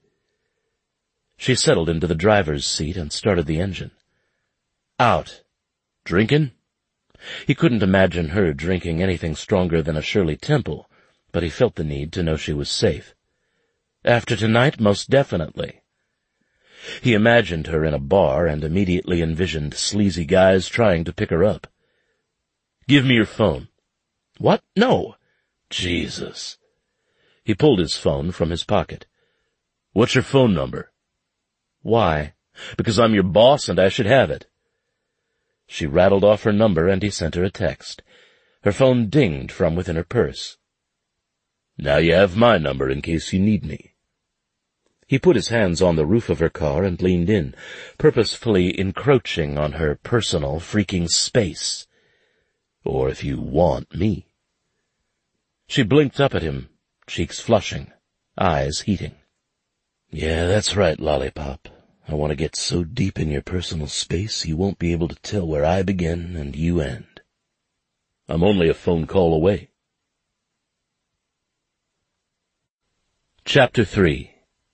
She settled into the driver's seat and started the engine. Out. Drinking? He couldn't imagine her drinking anything stronger than a Shirley Temple, but he felt the need to know she was safe. After tonight, most definitely. He imagined her in a bar and immediately envisioned sleazy guys trying to pick her up. Give me your phone. What? No. Jesus. He pulled his phone from his pocket. What's your phone number? Why? Because I'm your boss and I should have it. She rattled off her number and he sent her a text. Her phone dinged from within her purse. Now you have my number in case you need me. He put his hands on the roof of her car and leaned in, purposefully encroaching on her personal freaking space. Or if you want me. She blinked up at him, cheeks flushing, eyes heating. Yeah, that's right, Lollipop. I want to get so deep in your personal space you won't be able to tell where I begin and you end. I'm only a phone call away. Chapter three.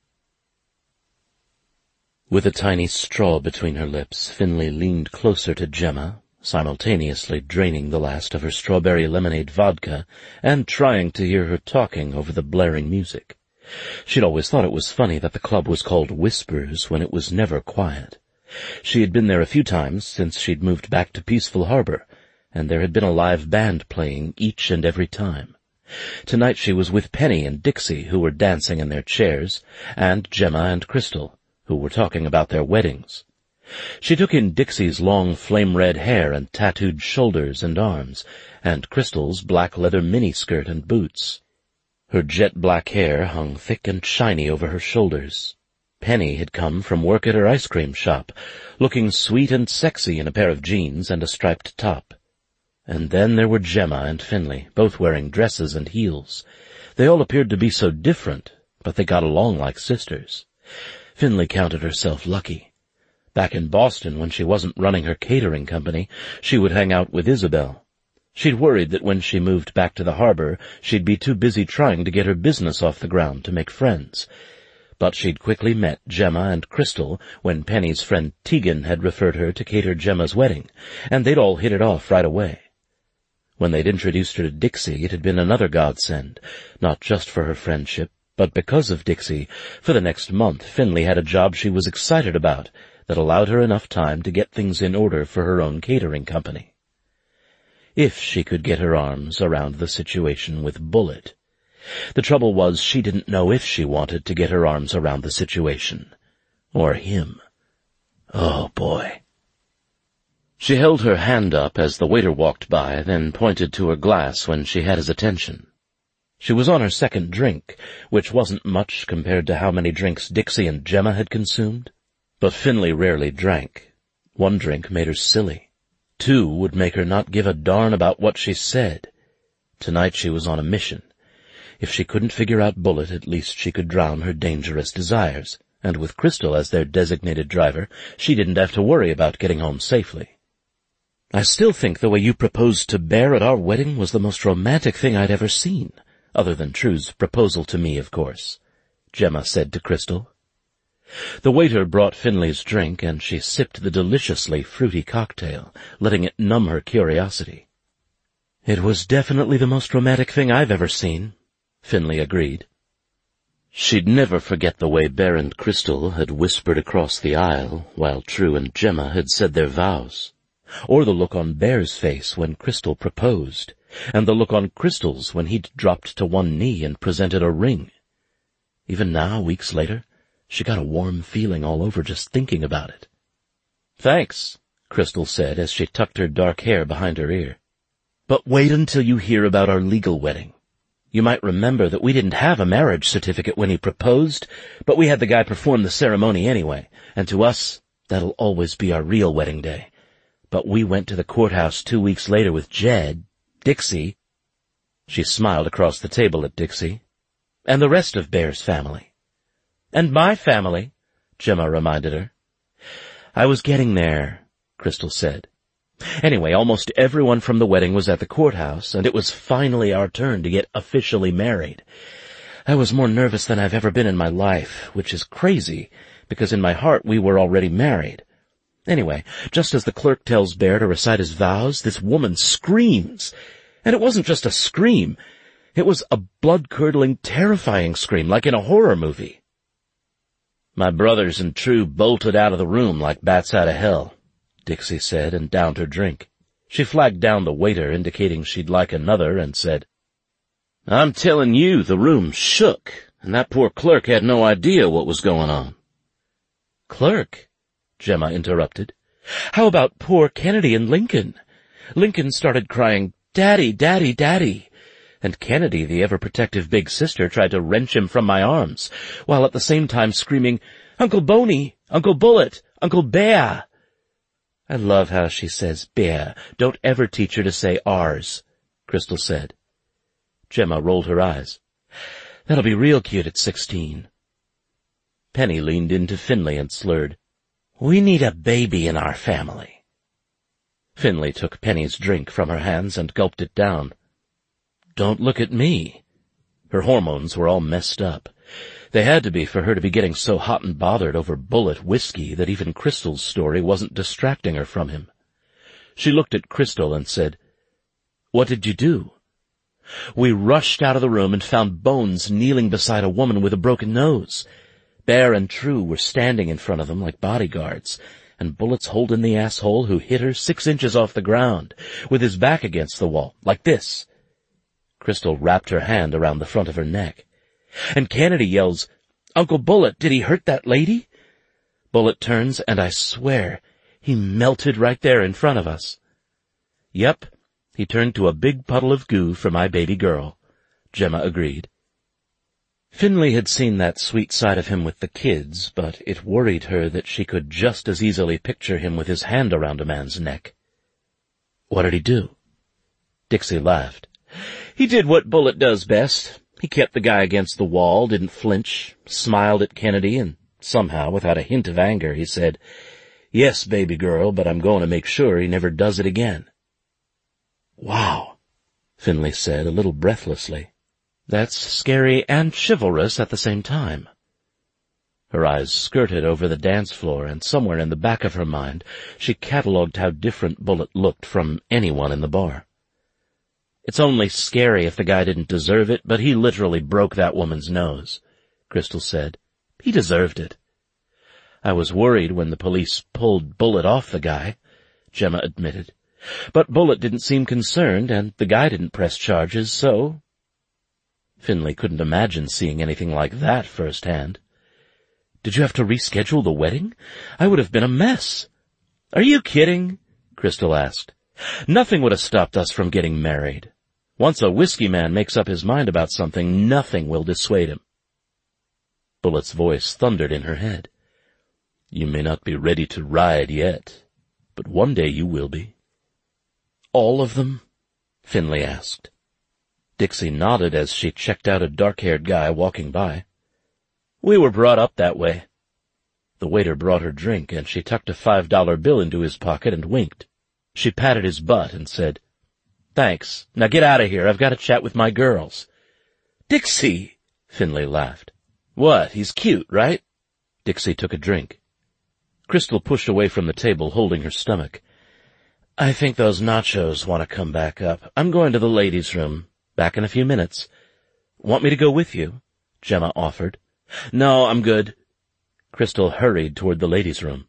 With a tiny straw between her lips, Finley leaned closer to Gemma, simultaneously draining the last of her strawberry lemonade vodka and trying to hear her talking over the blaring music. She'd always thought it was funny that the club was called Whispers when it was never quiet. She had been there a few times since she'd moved back to Peaceful Harbor, and there had been a live band playing each and every time. Tonight she was with Penny and Dixie, who were dancing in their chairs, and Gemma and Crystal, who were talking about their weddings. She took in Dixie's long flame-red hair and tattooed shoulders and arms, and Crystal's black leather miniskirt and boots. Her jet-black hair hung thick and shiny over her shoulders. Penny had come from work at her ice cream shop, looking sweet and sexy in a pair of jeans and a striped top. And then there were Gemma and Finley, both wearing dresses and heels. They all appeared to be so different, but they got along like sisters. Finley counted herself lucky. Back in Boston, when she wasn't running her catering company, she would hang out with Isabel. She'd worried that when she moved back to the harbor, she'd be too busy trying to get her business off the ground to make friends. But she'd quickly met Gemma and Crystal when Penny's friend Tegan had referred her to cater Gemma's wedding, and they'd all hit it off right away. When they'd introduced her to Dixie, it had been another godsend, not just for her friendship, but because of Dixie. For the next month, Finley had a job she was excited about that allowed her enough time to get things in order for her own catering company. If she could get her arms around the situation with Bullet. The trouble was she didn't know if she wanted to get her arms around the situation. Or him. Oh, boy. She held her hand up as the waiter walked by, then pointed to her glass when she had his attention. She was on her second drink, which wasn't much compared to how many drinks Dixie and Gemma had consumed. But Finley rarely drank. One drink made her silly. Two would make her not give a darn about what she said. Tonight she was on a mission. If she couldn't figure out Bullet, at least she could drown her dangerous desires, and with Crystal as their designated driver, she didn't have to worry about getting home safely. I still think the way you proposed to Bear at our wedding was the most romantic thing I'd ever seen, other than True's proposal to me, of course, Gemma said to Crystal. The waiter brought Finley's drink, and she sipped the deliciously fruity cocktail, letting it numb her curiosity. It was definitely the most romantic thing I've ever seen, Finley agreed. She'd never forget the way Bear and Crystal had whispered across the aisle while True and Gemma had said their vows, or the look on Bear's face when Crystal proposed, and the look on Crystal's when he'd dropped to one knee and presented a ring. Even now, weeks later, she got a warm feeling all over just thinking about it. Thanks, Crystal said as she tucked her dark hair behind her ear. But wait until you hear about our legal wedding. You might remember that we didn't have a marriage certificate when he proposed, but we had the guy perform the ceremony anyway, and to us, that'll always be our real wedding day. But we went to the courthouse two weeks later with Jed, Dixie. She smiled across the table at Dixie. And the rest of Bear's family. And my family, Gemma reminded her. I was getting there, Crystal said. Anyway, almost everyone from the wedding was at the courthouse, and it was finally our turn to get officially married. I was more nervous than I've ever been in my life, which is crazy, because in my heart we were already married. Anyway, just as the clerk tells Bear to recite his vows, this woman screams. And it wasn't just a scream. It was a blood-curdling, terrifying scream, like in a horror movie. My brothers and True bolted out of the room like bats out of hell, Dixie said, and downed her drink. She flagged down the waiter, indicating she'd like another, and said, I'm telling you, the room shook, and that poor clerk had no idea what was going on. Clerk? Gemma interrupted. How about poor Kennedy and Lincoln? Lincoln started crying, Daddy, Daddy, Daddy. and Kennedy, the ever-protective big sister, tried to wrench him from my arms, while at the same time screaming, "Uncle Boney! Uncle Bullet! Uncle Bear!" I love how she says bear. Don't ever teach her to say ours, Crystal said. Gemma rolled her eyes. That'll be real cute at sixteen. Penny leaned into Finley and slurred, "We need a baby in our family." Finley took Penny's drink from her hands and gulped it down. "Don't look at me." Her hormones were all messed up. They had to be for her to be getting so hot and bothered over Bullet whiskey that even Crystal's story wasn't distracting her from him. She looked at Crystal and said, "What did you do?" "We rushed out of the room and found Bones kneeling beside a woman with a broken nose. Bear and True were standing in front of them like bodyguards, and Bullet's holding the asshole who hit her six inches off the ground, with his back against the wall, like this." Crystal wrapped her hand around the front of her neck. "And Kennedy yells, 'Uncle Bullet, did he hurt that lady?' Bullet turns, and I swear, he melted right there in front of us." "Yep, he turned to a big puddle of goo for my baby girl," Gemma agreed. Finley had seen that sweet side of him with the kids, but it worried her that she could just as easily picture him with his hand around a man's neck. "What did he do?" Dixie laughed. "He did what Bullet does best. He kept the guy against the wall, didn't flinch, smiled at Kennedy, and somehow, without a hint of anger, he said, 'Yes, baby girl, but I'm going to make sure he never does it again.'" "Wow," Finley said a little breathlessly. "That's scary and chivalrous at the same time." Her eyes skirted over the dance floor, and somewhere in the back of her mind she catalogued how different Bullet looked from anyone in the bar. "It's only scary if the guy didn't deserve it, but he literally broke that woman's nose," Crystal said. "He deserved it." "I was worried when the police pulled Bullet off the guy," Gemma admitted. "But Bullet didn't seem concerned, and the guy didn't press charges, so—" Finley couldn't imagine seeing anything like that firsthand. "Did you have to reschedule the wedding? I would have been a mess." "Are you kidding?" Crystal asked. "Nothing would have stopped us from getting married. Once a whiskey man makes up his mind about something, nothing will dissuade him." Bullet's voice thundered in her head. "You may not be ready to ride yet, but one day you will be." "All of them?" Finley asked. Dixie nodded as she checked out a dark-haired guy walking by. "We were brought up that way." The waiter brought her drink, and she tucked a five-dollar bill into his pocket and winked. She patted his butt and said, "Thanks. Now get out of here. I've got to chat with my girls." "Dixie!" Finley laughed. "What? He's cute, right?" Dixie took a drink. Crystal pushed away from the table, holding her stomach. "I think those nachos want to come back up. I'm going to the ladies' room. Back in a few minutes." "Want me to go with you?" Gemma offered. "No, I'm good." Crystal hurried toward the ladies' room.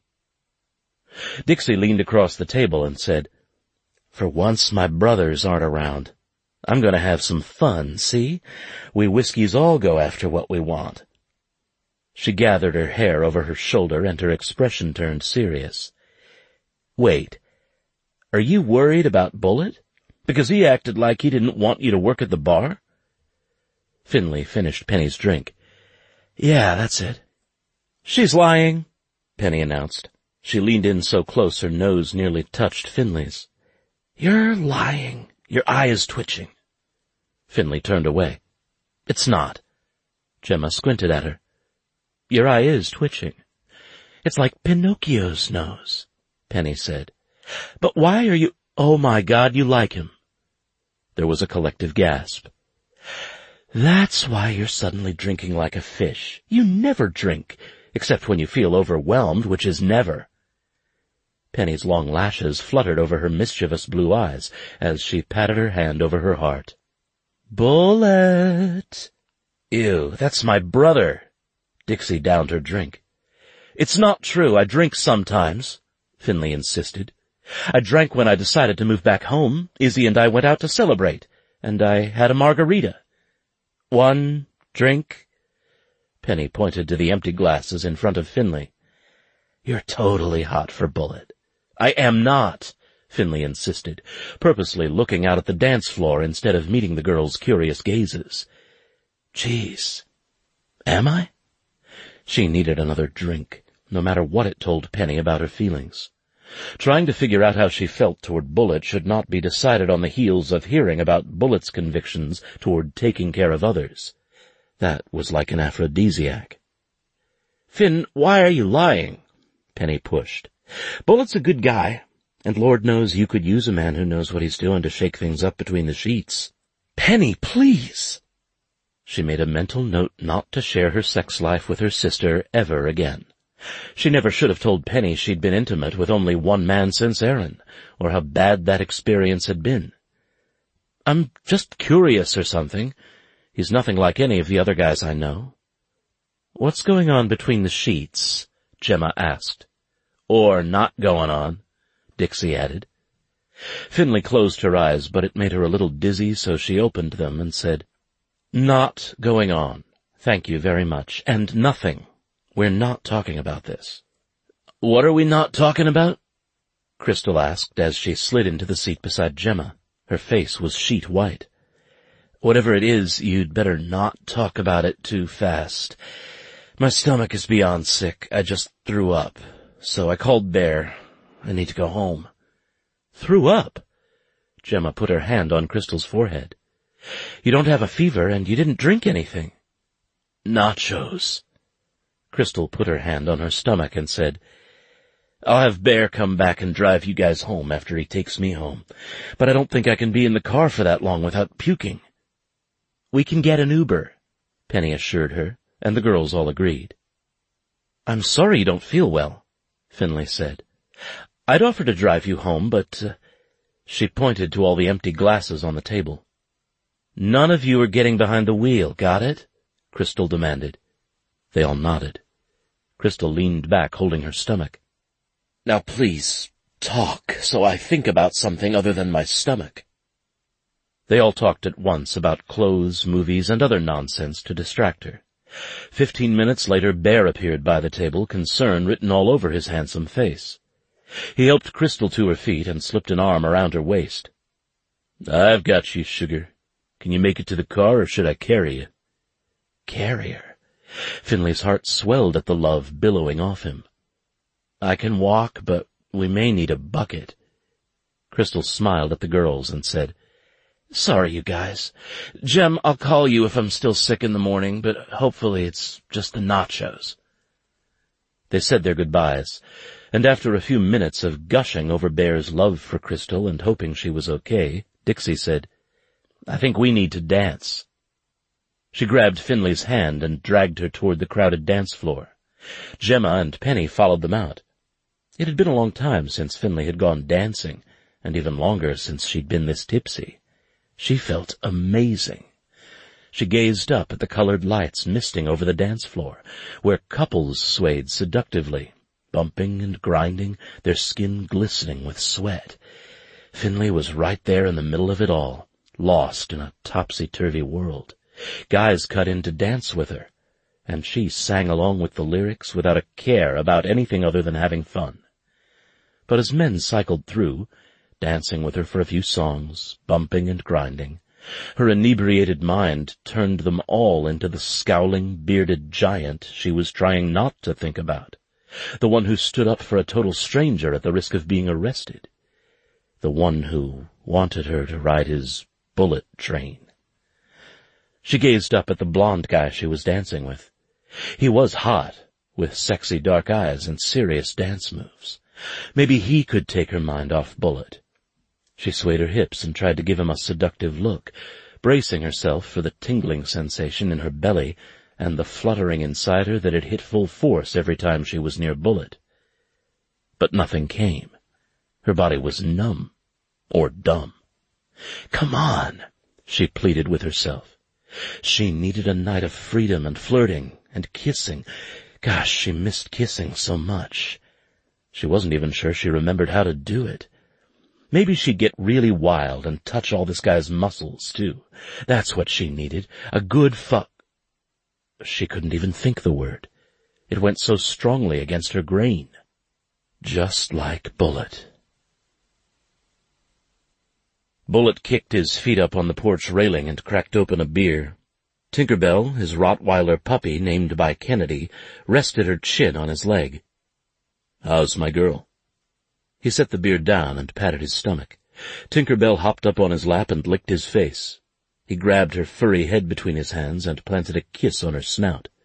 Dixie leaned across the table and said, "For once my brothers aren't around. I'm going to have some fun, see? We whiskeys all go after what we want." She gathered her hair over her shoulder and her expression turned serious. "Wait, are you worried about Bullet? Because he acted like he didn't want you to work at the bar?" Finley finished Penny's drink. "Yeah, that's it." "She's lying," Penny announced. She leaned in so close her nose nearly touched Finley's. "You're lying. Your eye is twitching." Finley turned away. "It's not." Gemma squinted at her. "Your eye is twitching. It's like Pinocchio's nose," Penny said. "But why are you—" "Oh, my God, you like him." There was a collective gasp. "That's why you're suddenly drinking like a fish. You never drink, except when you feel overwhelmed, which is never." Penny's long lashes fluttered over her mischievous blue eyes as she patted her hand over her heart. "Bullet!" "Ew, that's my brother." Dixie downed her drink. "It's not true. I drink sometimes," Finley insisted. "I drank when I decided to move back home. Izzy and I went out to celebrate, and I had a margarita." "One drink?" Penny pointed to the empty glasses in front of Finley. "You're totally hot for Bullet." "I am not," Finley insisted, purposely looking out at the dance floor instead of meeting the girl's curious gazes. Jeez. Am I? She needed another drink, no matter what it told Penny about her feelings. Trying to figure out how she felt toward Bullet should not be decided on the heels of hearing about Bullet's convictions toward taking care of others. That was like an aphrodisiac. Finn, why are you lying? Penny pushed. Bullet's a good guy, and Lord knows you could use a man who knows what he's doing to shake things up between the sheets. Penny, please! She made a mental note not to share her sex life with her sister ever again. She never should have told Penny she'd been intimate with only one man since Aaron, or how bad that experience had been. I'm just curious or something. He's nothing like any of the other guys I know. What's going on between the sheets? Gemma asked. Or not going on, Dixie added. Finley closed her eyes, but it made her a little dizzy, so she opened them and said, Not going on. Thank you very much. And nothing. We're not talking about this. What are we not talking about? Crystal asked as she slid into the seat beside Gemma. Her face was sheet white. Whatever it is, you'd better not talk about it too fast. My stomach is beyond sick. I just threw up. So I called Bear. I need to go home. Threw up? Gemma put her hand on Crystal's forehead. You don't have a fever, and you didn't drink anything. Nachos. Crystal put her hand on her stomach and said, I'll have Bear come back and drive you guys home after he takes me home, but I don't think I can be in the car for that long without puking. We can get an Uber, Penny assured her, and the girls all agreed. I'm sorry you don't feel well, Finley said. I'd offer to drive you home, but... Uh, she pointed to all the empty glasses on the table. None of you are getting behind the wheel, got it? Crystal demanded. They all nodded. Crystal leaned back, holding her stomach. Now please, talk, so I think about something other than my stomach. They all talked at once about clothes, movies, and other nonsense to distract her. Fifteen minutes later, Bear appeared by the table, concern written all over his handsome face. He helped Crystal to her feet and slipped an arm around her waist. I've got you, sugar. Can you make it to the car, or should I carry you? Carry her? Finley's heart swelled at the love billowing off him. I can walk, but we may need a bucket. Crystal smiled at the girls and said, Sorry, you guys. Jem, I'll call you if I'm still sick in the morning, but hopefully it's just the nachos. They said their goodbyes, and after a few minutes of gushing over Bear's love for Crystal and hoping she was okay, Dixie said, I think we need to dance. She grabbed Finley's hand and dragged her toward the crowded dance floor. Gemma and Penny followed them out. It had been a long time since Finley had gone dancing, and even longer since she'd been this tipsy. She felt amazing. She gazed up at the colored lights misting over the dance floor, where couples swayed seductively, bumping and grinding, their skin glistening with sweat. Finley was right there in the middle of it all, lost in a topsy-turvy world. Guys cut in to dance with her, and she sang along with the lyrics without a care about anything other than having fun. But as men cycled through, dancing with her for a few songs, bumping and grinding, her inebriated mind turned them all into the scowling, bearded giant she was trying not to think about, the one who stood up for a total stranger at the risk of being arrested, the one who wanted her to ride his bullet train. She gazed up at the blonde guy she was dancing with. He was hot, with sexy dark eyes and serious dance moves. Maybe he could take her mind off Bullet. She swayed her hips and tried to give him a seductive look, bracing herself for the tingling sensation in her belly and the fluttering inside her that had hit full force every time she was near Bullet. But nothing came. Her body was numb, or dumb. Come on, she pleaded with herself. She needed a night of freedom and flirting and kissing. Gosh, she missed kissing so much. She wasn't even sure she remembered how to do it. Maybe she'd get really wild and touch all this guy's muscles, too. That's what she needed. A good fuck. She couldn't even think the word. It went so strongly against her grain. Just like Bullet. Bullet kicked his feet up on the porch railing and cracked open a beer. Tinker Bell, his Rottweiler puppy named by Kennedy, rested her chin on his leg. "How's my girl?" He set the beer down and patted his stomach. Tinker Bell hopped up on his lap and licked his face. He grabbed her furry head between his hands and planted a kiss on her snout.